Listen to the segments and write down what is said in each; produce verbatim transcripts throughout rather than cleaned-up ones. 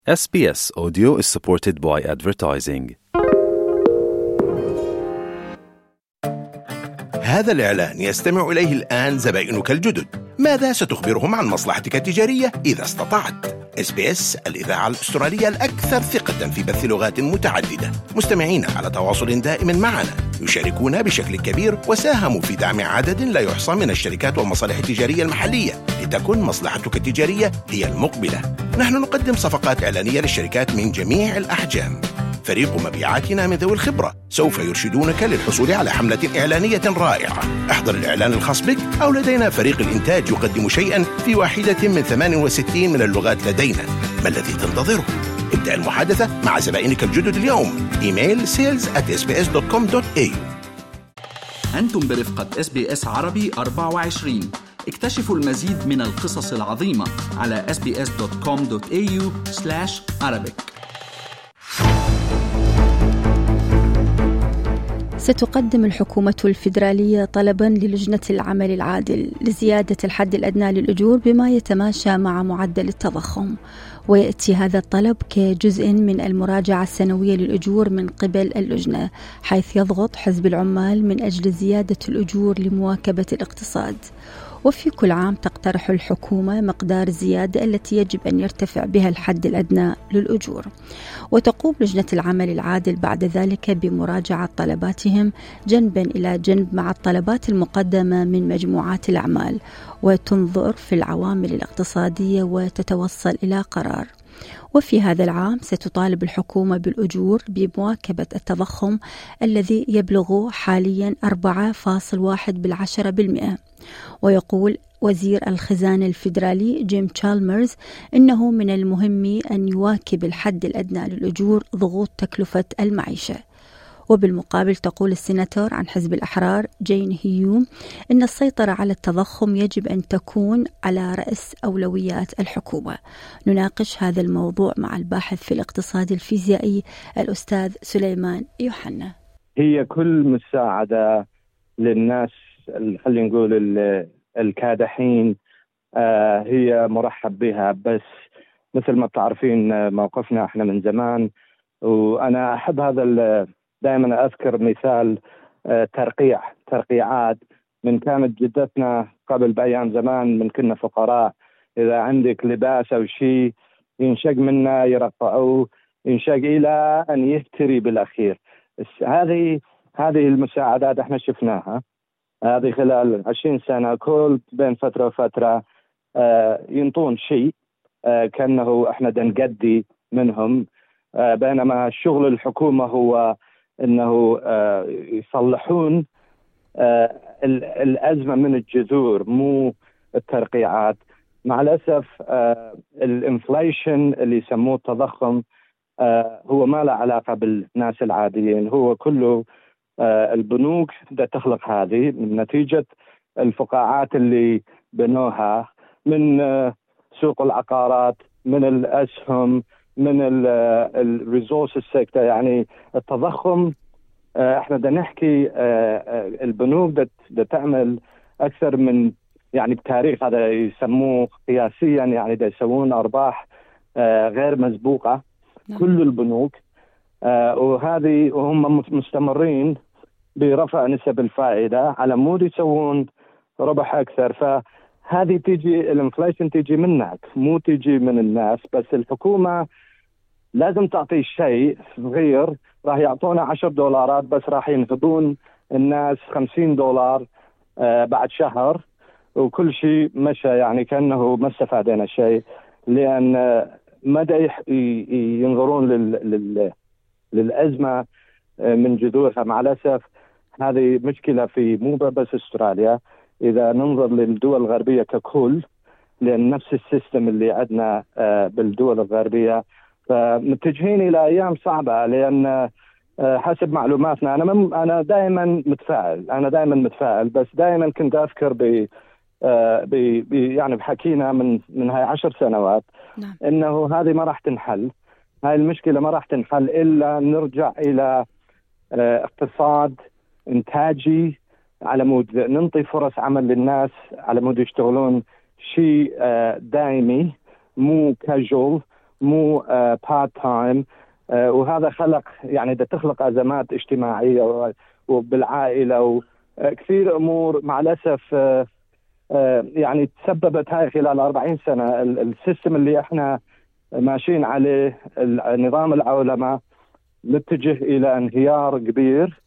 إس بي إس Audio is supported by advertising. هذا الإعلان يستمع إليه الآن زبائنك الجدد. ماذا ستخبرهم عن مصلحتك التجارية إذا استطعت؟ إس بي إس الإذاعة الأسترالية الأكثر ثقة في بث لغات متعددة. مستمعين على تواصل دائم معنا، يشاركون بشكل كبير وساهموا في دعم عدد لا يحصى من الشركات والمصالح التجارية المحلية لتكن مصلحتك التجارية هي المقبلة. نحن نقدم صفقات إعلانية للشركات من جميع الأحجام. فريق مبيعاتنا من ذوي الخبرة سوف يرشدونك للحصول على حملة إعلانية رائعة. احضر الإعلان الخاص بك أو لدينا فريق الإنتاج يقدم شيئا في واحدة من ثمان وستين من اللغات لدينا. ما الذي تنتظره؟ ابدأ المحادثة مع زبائنك الجدد اليوم. إيميل sales at s b s dot com dot a u. أنتم برفقة إس بي إس عربي أربعة وعشرين. اكتشفوا المزيد من القصص العظيمة على s b s dot com dot a u slash arabic. ستقدم الحكومة الفيدرالية طلباً للجنة العمل العادل لزيادة الحد الأدنى للأجور بما يتماشى مع معدل التضخم، ويأتي هذا الطلب كجزء من المراجعة السنوية للأجور من قبل اللجنة، حيث يضغط حزب العمال من أجل زيادة الأجور لمواكبة الاقتصاد. وفي كل عام تقترح الحكومة مقدار الزيادة التي يجب أن يرتفع بها الحد الأدنى للأجور، وتقوم لجنة العمل العادل بعد ذلك بمراجعة طلباتهم جنبا إلى جنب مع الطلبات المقدمة من مجموعات الأعمال، وتنظر في العوامل الاقتصادية وتتوصل إلى قرار. وفي هذا العام ستطالب الحكومة بالأجور بمواكبة التضخم الذي يبلغ حاليا أربعة فاصلة واحد بالعشرة بالمئة. ويقول وزير الخزانة الفيدرالي جيم تشالمرز إنه من المهم أن يواكب الحد الأدنى للأجور ضغوط تكلفة المعيشة. وبالمقابل تقول السيناتور عن حزب الأحرار جين هيوم إن السيطرة على التضخم يجب أن تكون على رأس أولويات الحكومة. نناقش هذا الموضوع مع الباحث في الاقتصاد الفيزيائي الأستاذ سليمان يوحنا. هي كل مساعدة للناس خلينا نقول الكادحين هي مرحب بها، بس مثل ما تعرفين موقفنا احنا من زمان، وأنا أحب هذا دائما أذكر مثال ترقيع ترقيعات من كانت جدتنا قبل بأيام زمان، من كنا فقراء إذا عندك لباس أو شيء ينشق منا يرقعوه ينشق إلى أن يهتري بالأخير. هذه هذه المساعدات احنا شفناها هذه خلال عشرين سنة، كل بين فترة وفترة ينطون شيء كأنه احنا دنقدي منهم، بينما شغل الحكومة هو انه يصلحون الازمه من الجذور مو الترقيعات. مع الاسف الانفليشن اللي يسموه التضخم هو ما له علاقه بالناس العاديين، هو كله البنوك بدها تخلق هذه من نتيجه الفقاعات اللي بنوها من سوق العقارات، من الاسهم، من الريسورس سيكتور. يعني التضخم احنا بدنا نحكي البنوك بدها تعمل اكثر من يعني بتاريخ هذا يسموه قياسيا، يعني بدها يسوون ارباح غير مسبوقه كل البنوك، وهذه وهم مستمرين برفع نسب الفائده على مود يسوون ربح اكثر. فهذه تيجي الانفليشن تيجي منك مو تيجي من الناس، بس الحكومه لازم تعطي شيء صغير، راح يعطونا عشر دولارات بس راح ينهضون الناس خمسين دولار آه بعد شهر، وكل شيء مشى يعني كأنه ما استفادنا شيء، لأن آه مدى ينظرون لل لل للأزمة آه من جذورها. مع الأسف هذه مشكلة في مو بس استراليا، إذا ننظر للدول الغربية ككل، لأن نفس السيستم اللي عندنا آه بالدول الغربية، فمتجهين إلى أيام صعبة. لأن حسب معلوماتنا أنا مم أنا دائما متفائل أنا دائما متفائل بس دائما كنت أذكر ب ب يعني بحكينا من من هاي عشر سنوات نعم. إنه هذه ما راح تنحل، هاي المشكلة ما راح تنحل إلا نرجع إلى اقتصاد إنتاجي، على مود ننطي فرص عمل للناس، على مود يشتغلون شيء دائمي مو كاجول، مو بارت تايم، وهذا خلق يعني ده تخلق أزمات اجتماعية وبالعائلة وكثير أمور مع الأسف يعني تسببت هاي خلال أربعين سنة. السيستم اللي احنا ماشيين عليه نظام العولمة نتجه إلى انهيار كبير.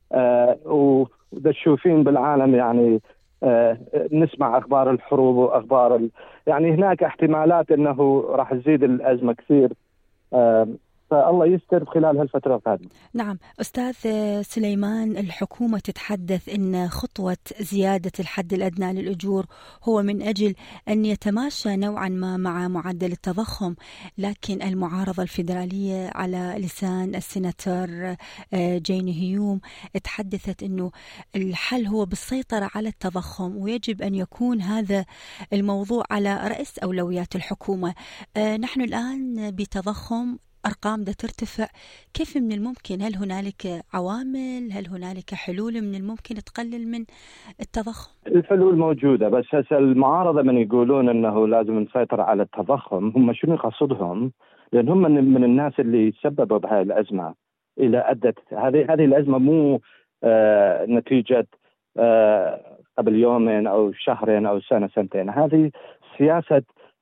وده تشوفين بالعالم يعني نسمع أخبار الحروب وأخبار ال... يعني هناك احتمالات أنه راح تزيد الأزمة كثير، فالله يستر خلال هالفترة القادمة. نعم أستاذ سليمان، الحكومة تتحدث أن خطوة زيادة الحد الأدنى للأجور هو من أجل أن يتماشى نوعا ما مع معدل التضخم، لكن المعارضة الفيدرالية على لسان السيناتور جيني هيوم تحدثت أنه الحل هو بالسيطرة على التضخم، ويجب أن يكون هذا الموضوع على رأس أولويات الحكومة. نحن الآن بتضخم، أرقام دا ترتفع، كيف من الممكن؟ هل هنالك عوامل؟ هل هنالك حلول من الممكن تقلل من التضخم؟ الحلول موجودة، بس هسه المعارضة من يقولون أنه لازم نسيطر على التضخم، هم شنو يقصدهم؟ لأن هم من الناس اللي سببوا بهاي الأزمة. إلى أدت هذه هذه الأزمة مو آه نتيجة آه قبل يومين أو شهرين أو سنة سنتين، هذه سياسة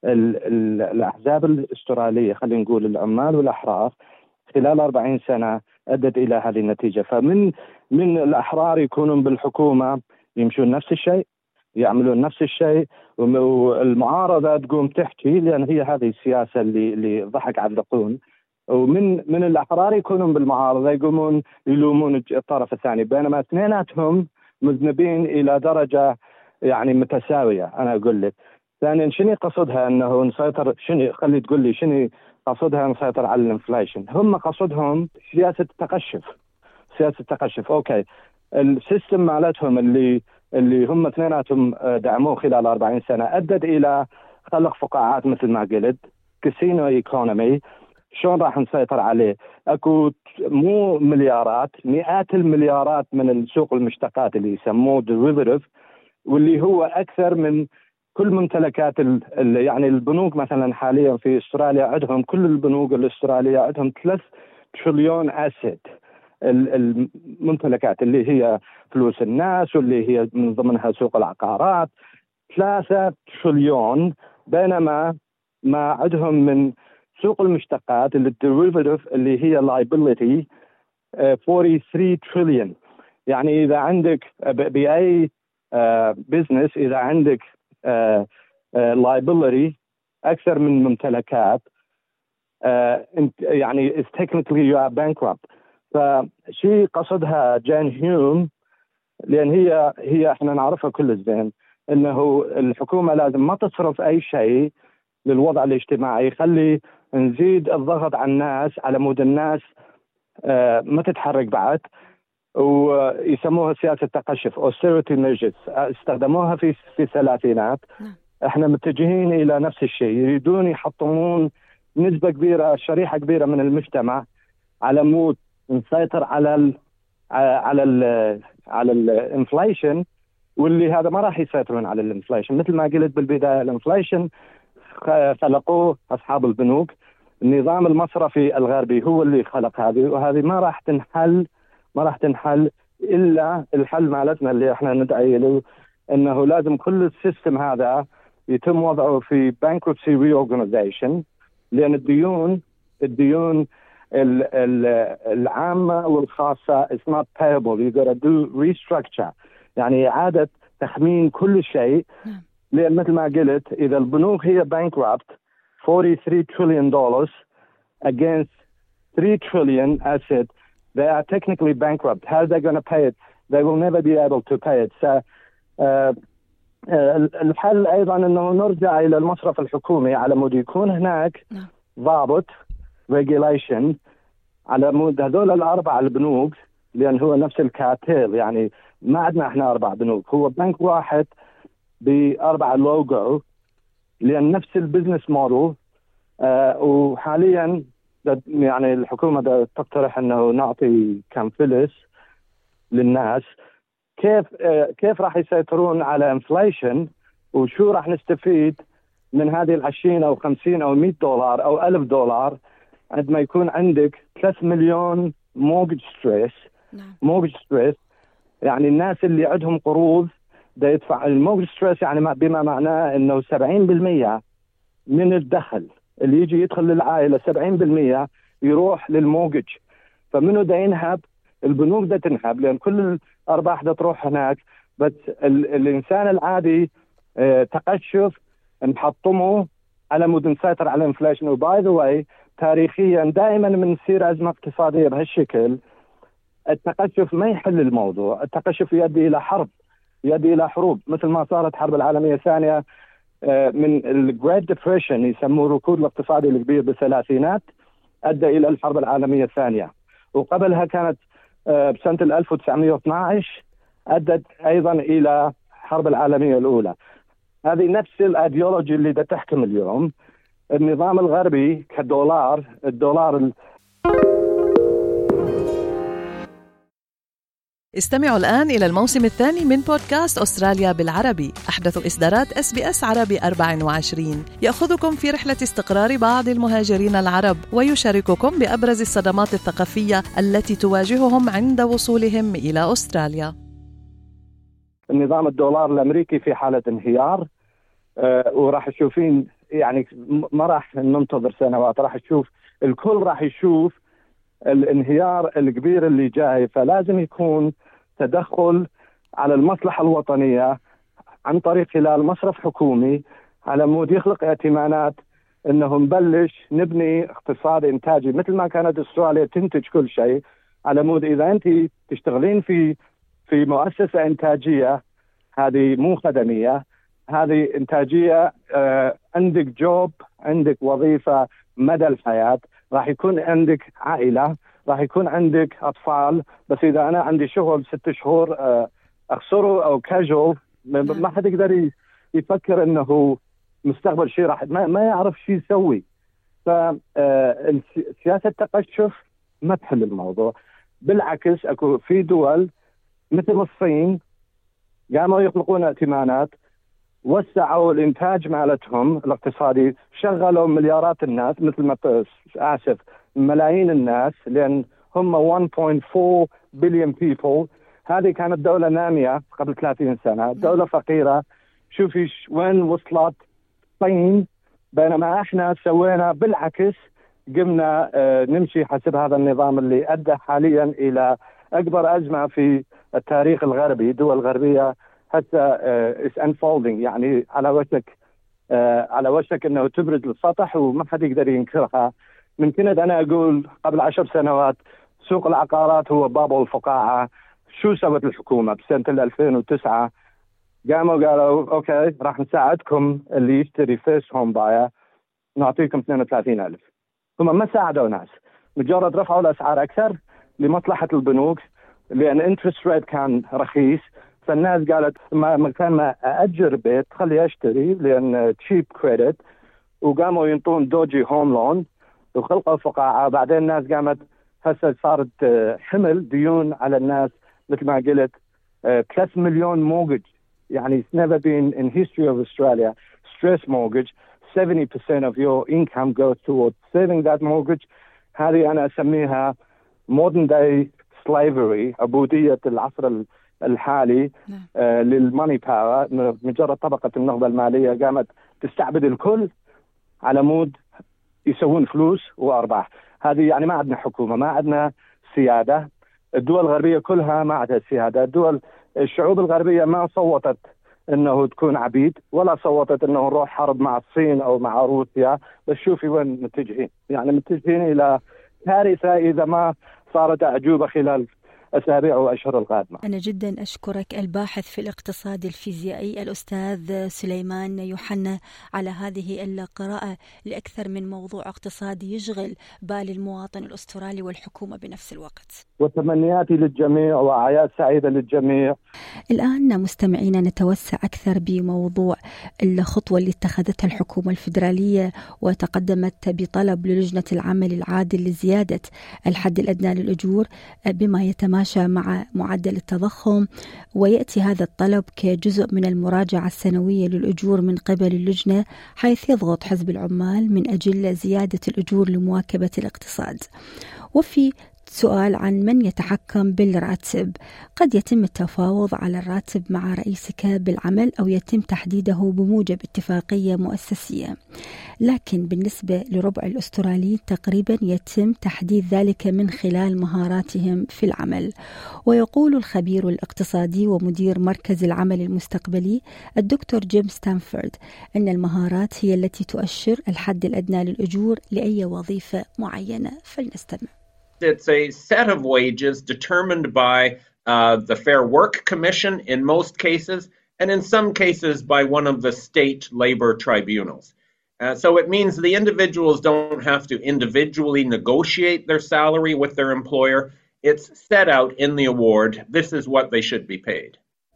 الأحزاب الأسترالية، خلينا نقول العمال والأحرار، خلال أربعين سنة أدت إلى هذه النتيجة. فمن من الأحرار يكونون بالحكومة يمشون نفس الشيء، يعملون نفس الشيء، والمعارضة تقوم تحكي، لأن هي هذه السياسة اللي اللي ضحك علقون. ومن من الأحرار يكونون بالمعارضة يقومون يلومون الطرف الثاني، بينما اثنيناتهم مذنبين إلى درجة يعني متساوية. أنا أقول لك ثانيا شنو قصدها انه نسيطر، شنو خلي تقول لي شنو قصدها نسيطر على الانفليشن؟ هم قصدهم سياسه التقشف، سياسه التقشف. اوكي، السيستم مالتهم اللي اللي هم اثنيناتهم دعموه خلال أربعين سنه ادت الى خلق فقاعات مثل ما قلت، كاسينو ايكونومي. شلون راح نسيطر عليه؟ اكو مو مليارات، مئات المليارات من السوق المشتقات اللي يسموه ديريفيتيف، واللي هو اكثر من كل ممتلكات ال يعني البنوك. مثلا حاليا في استراليا عندهم كل البنوك الاسترالية عندهم ثلاث تريليون اسيت، الممتلكات اللي هي فلوس الناس واللي هي من ضمنها سوق العقارات، ثلاثة تريليون. بينما ما عندهم من سوق المشتقات اللي الديريفيتيف اللي هي liability ثلاثة وأربعين تريليون. يعني إذا عندك بأي بزنس uh, إذا عندك uh, uh, liability أكثر من ممتلكات uh, يعني is technically you are bankrupt. فشي قصدها جين هيوم، لأن هي هي احنا نعرفها كل زين إنه الحكومة لازم ما تصرف أي شيء للوضع الاجتماعي، خلي نزيد الضغط على الناس على مود الناس uh, ما تتحرك بعد، ويسموها سياسة تقشف austerity measures. استخدموها في في الثلاثينات. احنا متجهين الى نفس الشيء، يريدون يحطمون نسبة كبيرة، شريحة كبيرة من المجتمع على مود نسيطر على ال على ال على الانفليشن، واللي هذا ما راح يسيطرون على الانفليشن. مثل ما قلت بالبداية، الانفليشن خلقوه اصحاب البنوك، النظام المصرفي الغربي هو اللي خلق هذه، وهذه ما راح تنحل ما راح تنحل إلا الحل مالتنا اللي احنا ندعي له، انه لازم كل السيستم هذا يتم وضعه في bankruptcy reorganization، لأن الديون الديون العامة والخاصة is not payable. You gotta do restructure، يعني إعادة تخمين كل شيء. لأن مثل ما قلت إذا البنوك هي bankrupt forty-three trillion dollars against three trillion asset, they are technically bankrupt. How are they going to pay it? They will never be able to pay it. So, uh, uh, الحل أيضا أنه نرجع إلى المصرف الحكومي على مود يكون هناك ضابط regulation على مود هذول الأربع البنوك، لأن هو نفس الكارتيل. يعني ما عندنا إحنا أربع بنوك، هو بنك واحد بأربع لوجو، لأن نفس البزنس موديل. uh, وحاليا يعني الحكومة تقترح أنه نعطي كم فلس للناس. كيف كيف راح يسيطرون على انفليشن، وشو راح نستفيد من هذه العشرين أو خمسين أو مئة دولار أو ألف دولار، عندما يكون عندك ثلاثة مليون موجج ستريس. موجج ستريس يعني الناس اللي عندهم قروض دا يدفع. الموجج ستريس يعني بما معناه أنه سبعين بالمئة من الدخل اللي يجي يدخل للعائلة سبعين بالمئة يروح للموجج. فمنه دا ينهب؟ البنوك دا تنهب، لأن كل الأرباح دا تروح هناك. بس الإنسان العادي اه تقشف نحطمه على مود نسيطر على الانفليشن. وباي ذا واي تاريخيا دائما من تصير أزمة اقتصادية بهالشكل التقشف ما يحل الموضوع. التقشف يؤدي إلى حرب، يؤدي إلى حروب، مثل ما صارت حرب العالمية الثانية من الجريت ديبريشن يسموه الركود الاقتصادي الكبير بالثلاثينات، أدى إلى الحرب العالمية الثانية. وقبلها كانت بسنة ألف وتسعمئة واثني عشر أدت أيضا إلى الحرب العالمية الأولى. هذه نفس الأيديولوجي اللي دا تحكم اليوم. النظام الغربي كدولار، الدولار ال... استمعوا الآن إلى الموسم الثاني من بودكاست أستراليا بالعربي، أحدث إصدارات إس بي إس عربي أربعة وعشرين، يأخذكم في رحلة استقرار بعض المهاجرين العرب ويشارككم بأبرز الصدمات الثقافية التي تواجههم عند وصولهم إلى أستراليا. النظام الدولار الأمريكي في حالة انهيار، أه وراح تشوفين يعني ما راح ننتظر سنوات، راح تشوف الكل راح يشوف الانهيار الكبير اللي جاي. فلازم يكون تدخل على المصلحة الوطنية عن طريق خلال مصرف حكومي على مود يخلق ائتمانات انه نبلش نبني اقتصاد انتاجي مثل ما كانت استراليا تنتج كل شيء. على مود اذا انت تشتغلين في في مؤسسة انتاجية، هذه مو خدمية، هذه انتاجية، آه عندك جوب، عندك وظيفة مدى الحياة، راح يكون عندك عائلة، راح يكون عندك أطفال. بس إذا أنا عندي شغل ست شهور آه أخسره أو كاجول، ما حد يقدر يفكر إنه مستقبل شيء، راح ما, ما يعرف شيء يسوي. فسياسة التقشف ما تحل الموضوع. بالعكس أكو في دول مثل الصين قاموا يخلقون ائتمانات، وسعوا الإنتاج مالتهم الاقتصادي، شغلوا مليارات الناس، مثل ما آسف ملايين الناس، لأن هم واحد فاصلة أربعة بليون people. هذه كانت دولة نامية قبل ثلاثين سنة، دولة فقيرة. شوفي وين وصلت الصين، بينما احنا سوينا بالعكس، قمنا اه نمشي حسب هذا النظام اللي أدى حاليا إلى أكبر أزمة في التاريخ الغربي. دول غربية حتى is unfolding، يعني على وشك uh, على وشك انه تبرز للسطح وما حد يقدر ينكرها. من كنت انا اقول قبل عشر سنوات سوق العقارات هو باب الفقاعة. شو سوت الحكومة بسنة ألفين وتسعة؟ قاموا قالوا اوكي راح نساعدكم اللي يشتري فيس هوم باير، نعطيكم اثنين وثلاثين ألف. هم ما ساعدوا ناس، مجرد رفعوا الاسعار اكثر لمصلحة البنوك، لان انترست ريت كان رخيص. فالناس قالت ما مكان ما أأجر بيت خلي أشتري لأن تشيب كريدت، وقاموا ينطون دوجي هوم لون وخلقوا فقاعة. بعدين الناس قامت هسه صارت حمل ديون على الناس، مثل ما قلت ثلاثة مليون موجج. يعني it's never been in history of Australia stress mortgage seventy percent of your income goes towards saving that mortgage. هذه أنا أسميها modern day slavery، عبودية العصر الحالي آه للماني باور. مجرد طبقة النهضة المالية قامت تستعبد الكل على مود يسوون فلوس وأرباح. هذه يعني ما عندنا حكومة، ما عندنا سيادة. الدول الغربية كلها ما عندها سيادة. الدول الشعوب الغربية ما صوتت انه تكون عبيد، ولا صوتت انه نروح حرب مع الصين او مع روسيا. بس شوفي وين متجهين، يعني متجهين الى كارثة اذا ما صارت اعجوبة خلال أسابيع وأشهر القادمة. أنا جدا أشكرك الباحث في الاقتصاد الفيزيائي الأستاذ سليمان يوحنا على هذه القراءة لأكثر من موضوع اقتصادي يشغل بال المواطن الأسترالي والحكومة بنفس الوقت. وتمنياتي للجميع وأعياد سعيدة للجميع. الآن مستمعينا نتوسع أكثر بموضوع الخطوة اللي اتخذتها الحكومة الفيدرالية وتقدمت بطلب للجنة العمل العادل لزيادة الحد الأدنى للأجور بما يتماشى يتماشى مع معدل التضخم، ويأتي هذا الطلب كجزء من المراجعة السنوية للأجور من قبل اللجنة، حيث يضغط حزب العمال من أجل زيادة الأجور لمواكبة الاقتصاد. وفي سؤال عن من يتحكم بالراتب، قد يتم التفاوض على الراتب مع رئيسك بالعمل أو يتم تحديده بموجب اتفاقية مؤسسية، لكن بالنسبة لربع الأسترالي تقريبا يتم تحديد ذلك من خلال مهاراتهم في العمل. ويقول الخبير الاقتصادي ومدير مركز العمل المستقبلي الدكتور جيم ستانفورد أن المهارات هي التي تؤشر الحد الأدنى للأجور لأي وظيفة معينة. فلنستمع. It's a set of wages determined by uh, the Fair Work Commission in most cases, and in some cases by one of the state labor tribunals. Uh, so it means the individuals don't have to individually negotiate their salary with their employer. It's set out in the award. This is what they should be paid.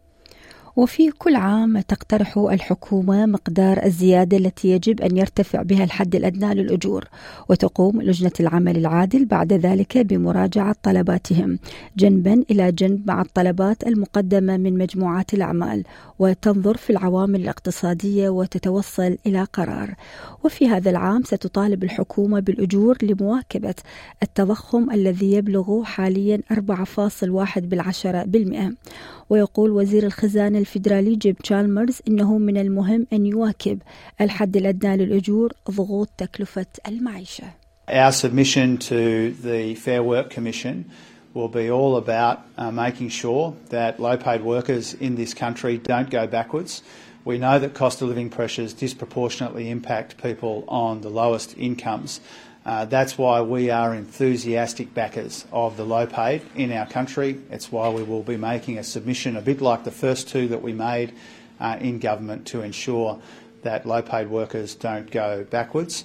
وفي كل عام تقترح الحكومة مقدار الزيادة التي يجب أن يرتفع بها الحد الأدنى للأجور، وتقوم لجنة العمل العادل بعد ذلك بمراجعة طلباتهم جنبا إلى جنب مع الطلبات المقدمة من مجموعات الأعمال، وتنظر في العوامل الاقتصادية وتتوصل إلى قرار. وفي هذا العام ستطالب الحكومة بالأجور لمواكبة التضخم الذي يبلغ حاليا أربعة فاصلة واحد بالمئة. ويقول وزير الخزانة الفيدرالي جيم تشالمرز إنه من المهم أن يواكب الحد الأدنى للأجور ضغوط تكلفة المعيشة. Our submission to the Fair Work Commission will be all about uh, making sure that low-paid workers in this country don't go backwards. We know that cost of living pressures disproportionately impact people on the lowest incomes. Uh, that's why we are enthusiastic backers of the low paid in our country. It's why we will be making a submission a bit like the first two that we made uh, in government to ensure that low paid workers don't go backwards.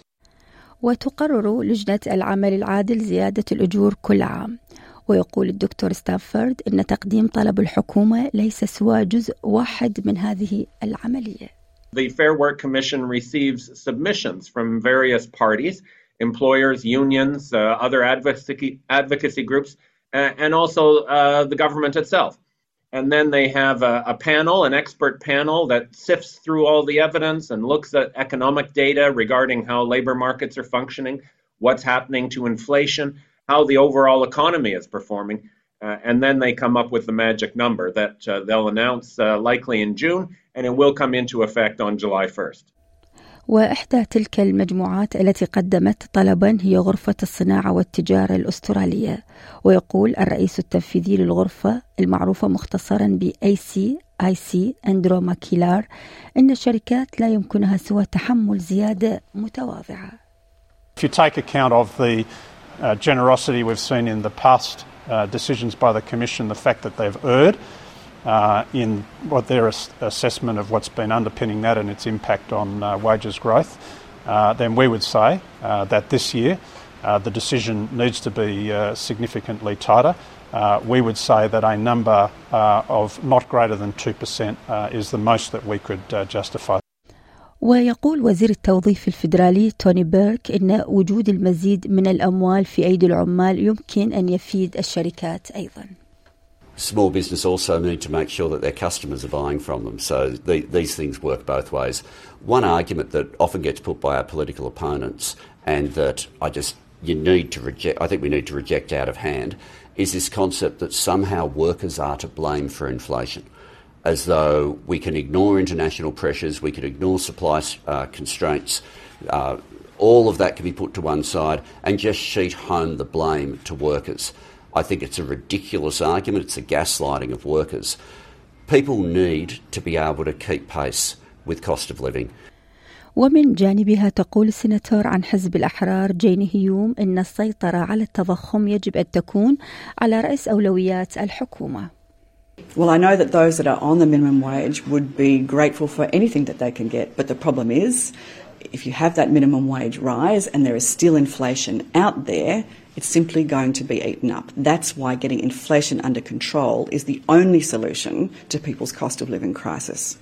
وتقرر لجنة العمل العادل زيادة الأجور كل عام. ويقول الدكتور ستانفورد إن تقديم طلب الحكومة ليس سوى جزء واحد من هذه العملية. The Fair Work Commission receives submissions from various parties, employers, unions, uh, other advocacy advocacy groups, uh, and also uh, the government itself. And then they have a, a panel, an expert panel that sifts through all the evidence and looks at economic data regarding how labor markets are functioning, what's happening to inflation, how the overall economy is performing, uh, and then they come up with the magic number that uh, they'll announce uh, likely in June, and it will come into effect on July first. وإحدى تلك المجموعات التي قدمت طلبا هي غرفة الصناعة والتجارة الأسترالية. ويقول الرئيس التنفيذي للغرفة المعروفة مختصرا ب إيه سي آي سي أندرو ماكيلار إن الشركات لا يمكنها سوى تحمل زيادة متواضعة. If you take account of the uh, generosity we've seen in the past uh, decisions by the Commission, the fact that they've erred Uh, in what their ass- assessment of what's been underpinning that and its impact on uh, wages growth, uh, then we would say uh, that this year uh, the decision needs to be uh, significantly tighter. Uh, we would say that a number uh, of not greater than two percent uh, is the most that we could uh, justify. ويقول وزير التوظيف الفيدرالي توني بيرك إن وجود المزيد من الأموال في أيدي العمال يمكن أن يفيد الشركات أيضاً. Small business also need to make sure that their customers are buying from them. So the, these things work both ways. One argument that often gets put by our political opponents, and that I just you need to reject, I think we need to reject out of hand, is this concept that somehow workers are to blame for inflation, as though we can ignore international pressures, we can ignore supply uh, constraints. Uh, all of that can be put to one side and just sheet home the blame to workers. I think it's a ridiculous argument. It's a gaslighting of workers. People need to be able to keep pace with cost of living. ومن جانبها تقول السيناتور عن حزب الأحرار جيني هيوم إن السيطرة على التضخم يجب أن تكون على رأس أولويات الحكومة. Well, I know that those that are on the minimum wage would be grateful for anything that they can get, but the problem is if you have that minimum wage rise and there is still inflation out there, it's simply going to be eaten up. That's why getting inflation under control is the only solution to people's cost of living crisis.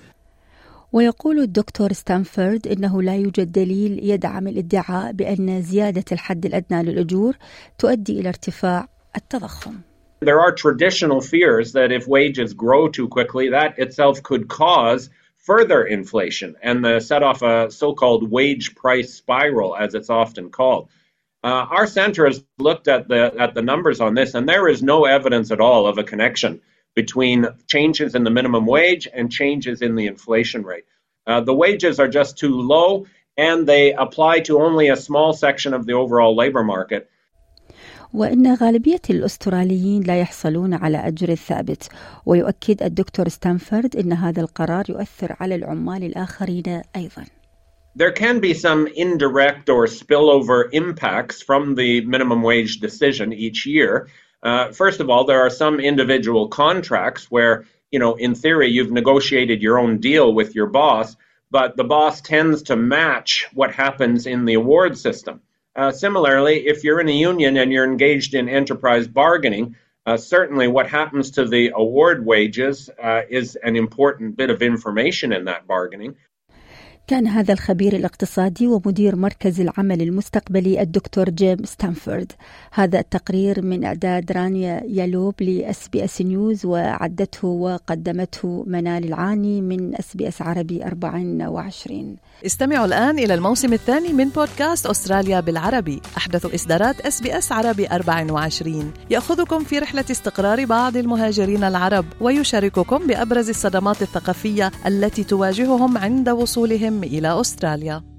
ويقول الدكتور ستانفورد إنه لا يوجد دليل يدعم الادعاء بأن زيادة الحد الأدنى للأجور تؤدي إلى ارتفاع التضخم. There are traditional fears that if wages grow too quickly, that itself could cause further inflation and uh, set off a so-called wage price spiral, as it's often called. Uh, our center has looked at the at the numbers on this, and there is no evidence at all of a connection between changes in the minimum wage and changes in the inflation rate. Uh, the wages are just too low, and they apply to only a small section of the overall labor market. وإن غالبية الأستراليين لا يحصلون على أجر ثابت، ويؤكد الدكتور ستانفورد أن هذا القرار يؤثر على العمال الآخرين أيضاً. There can be some indirect or spillover impacts from the minimum wage decision each year. Uh, first of all, there are some individual contracts where, you know, in theory, you've negotiated your own deal with your boss, but the boss tends to match what happens in the award system. Uh, similarly, if you're in a union and you're engaged in enterprise bargaining, uh, certainly what happens to the award wages uh, is an important bit of information in that bargaining. كان هذا الخبير الاقتصادي ومدير مركز العمل المستقبلي الدكتور جيم ستانفورد. هذا التقرير من إعداد رانيا يالوب لإس بي إس نيوز، وعدته وقدمته منال العاني من إس بي إس عربي أربعة وعشرين. استمعوا الآن إلى الموسم الثاني من بودكاست أستراليا بالعربي، أحدث إصدارات إس بي إس عربي أربعة وعشرين، يأخذكم في رحلة استقرار بعض المهاجرين العرب ويشارككم بأبرز الصدمات الثقافية التي تواجههم عند وصولهم إلى أستراليا.